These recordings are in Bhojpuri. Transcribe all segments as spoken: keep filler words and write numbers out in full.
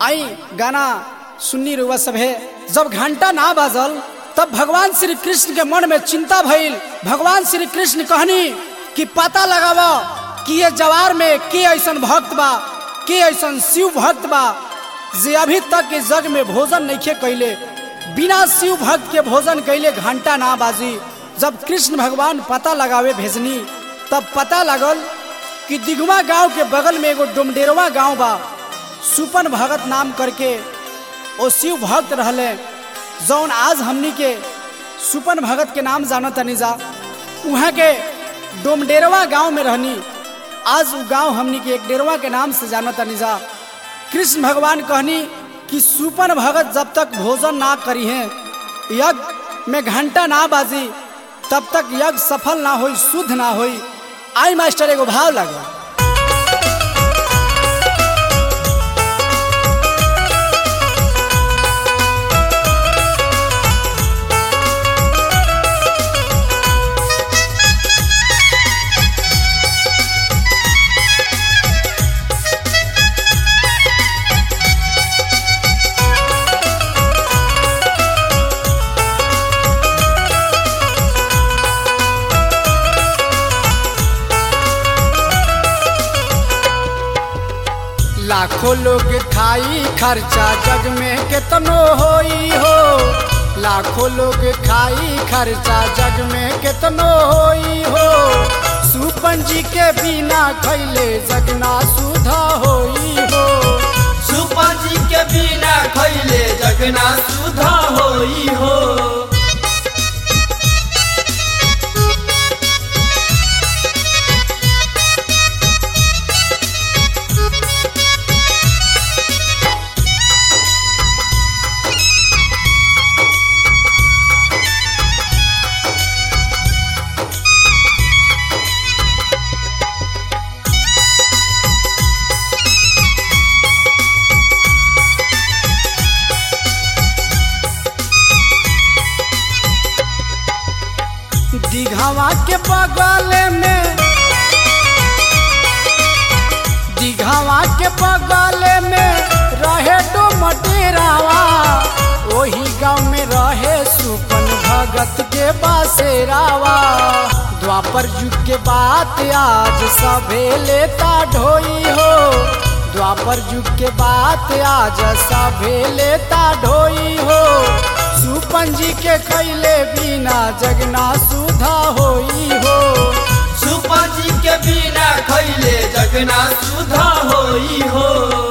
आई गाना सुन्नी रुआ सब है। जब घंटा ना बाजल तब भगवान श्री कृष्ण के मन में चिंता भइल। भगवान श्री कृष्ण कहनी कि पता लगावा कि ये जवार में के ऐसन भक्त बा, के ऐसन शिव भक्त बा जे अभी तक के जग में भोजन नहीं कैले, बिना शिव भक्त के भोजन कैले घंटा ना बाजी। जब कृष्ण भगवान पता लगावे भेजनी तब पता लगल कि दिघवा गांव के बगल में एगो डोमडेरवा गांव बा, सुपन भगत नाम करके वो शिव भक्त रहले, जौन आज हमनी के सुपन भगत के नाम जानो तनी जा। वहाँ के डोमडेरवा गांव में रहनी, आज वो गांव हमनी के एक डेरवा के नाम से जानो तनी जा। कृष्ण भगवान कहनी कि सुपन भगत जब तक भोजन ना करी है, यज्ञ में घंटा ना बाजी, तब तक यज्ञ सफल ना होई, शुद्ध ना होई। आई मास्टर एगो भाव लगा। लाखों लोग खाई खर्चा जग में कितनो होई हो, लाखों लोग खाई खर्चा जग में कितनो होई हो। सुपन जी के बिना खैले जगना सुधा होई हो, सुपन जी के बिना खैले जगना सुधा होई हो। दिघवा के बगल में दिघवा के बगल में रहे डोमडेरावा, वही गांव में रहे सुपन भगत के बासेरावा। द्वापर युग के बात आज सभे लेता ढोई हो, द्वापर युग के बात आज सभे लेता ढोई हो। सुपन जी के खैले बिना जगना सुधा होई हो, सुपन जी के बिना खैले जगना सुधा होई हो।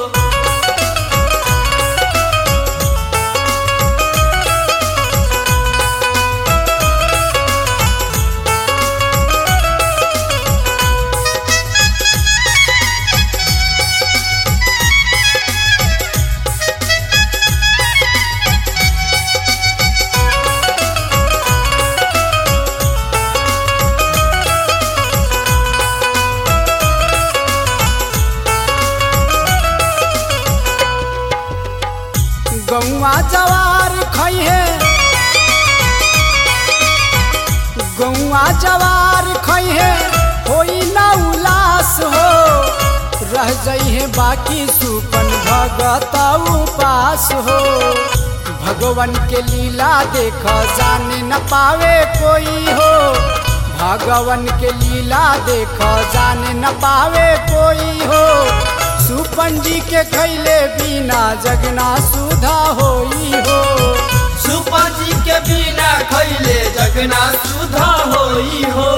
गौवा जवार खई है, गौवा जवार खई है, होई ना उलास हो। रह जाई है बाकी सुपन भगत उपास हो। भगवान के लीला देख जाने न पावे कोई हो, भगवान के लीला देख जाने न पावे कोई हो। सुपन जी के खैले बिना जगना सुधा होई हो, सुपन जी के बिना खैले जगना सुधा होई हो।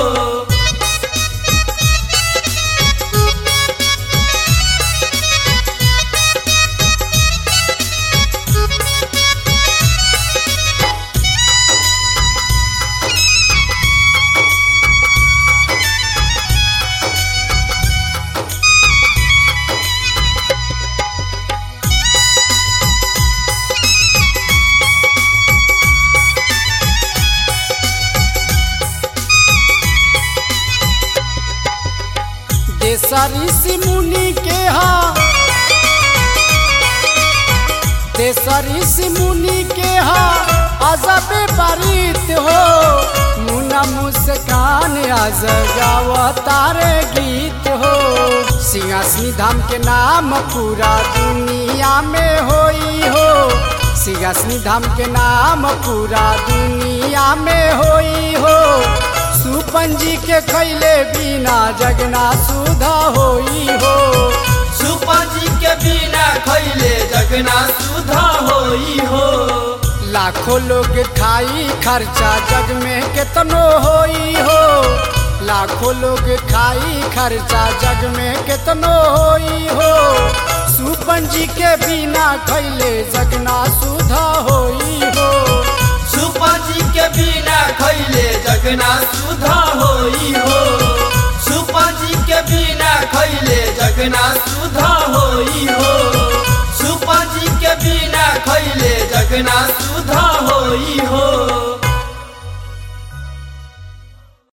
ऋषि मुनि के हा ऋषि मुनि के हा अजब बारीत हो मुना मुस्कान आज गावतारे गीत हो सिंहासनी धाम के नाम पूरा दुनिया में होई हो सिंहासनी धाम के नाम पूरा दुनिया में होई हो सुपंजी के कैले बिना जगना सुधा होई हो सुपंजी के बिना खैले जगना सुधा होई हो लाखों लोग खाई खर्चा जग में कितनो होई हो लाखों लोग खाई खर्चा जग में कितनो होई हो सुपंजी के बिना खैले जगना सुधा होई हो सुपंजी के बिना खैले जगना सुधा होई हो सुपंजी के बिना खैले जगना सुधा होई हो सुपंजी के बिना खैले जगना सुधा होई हो।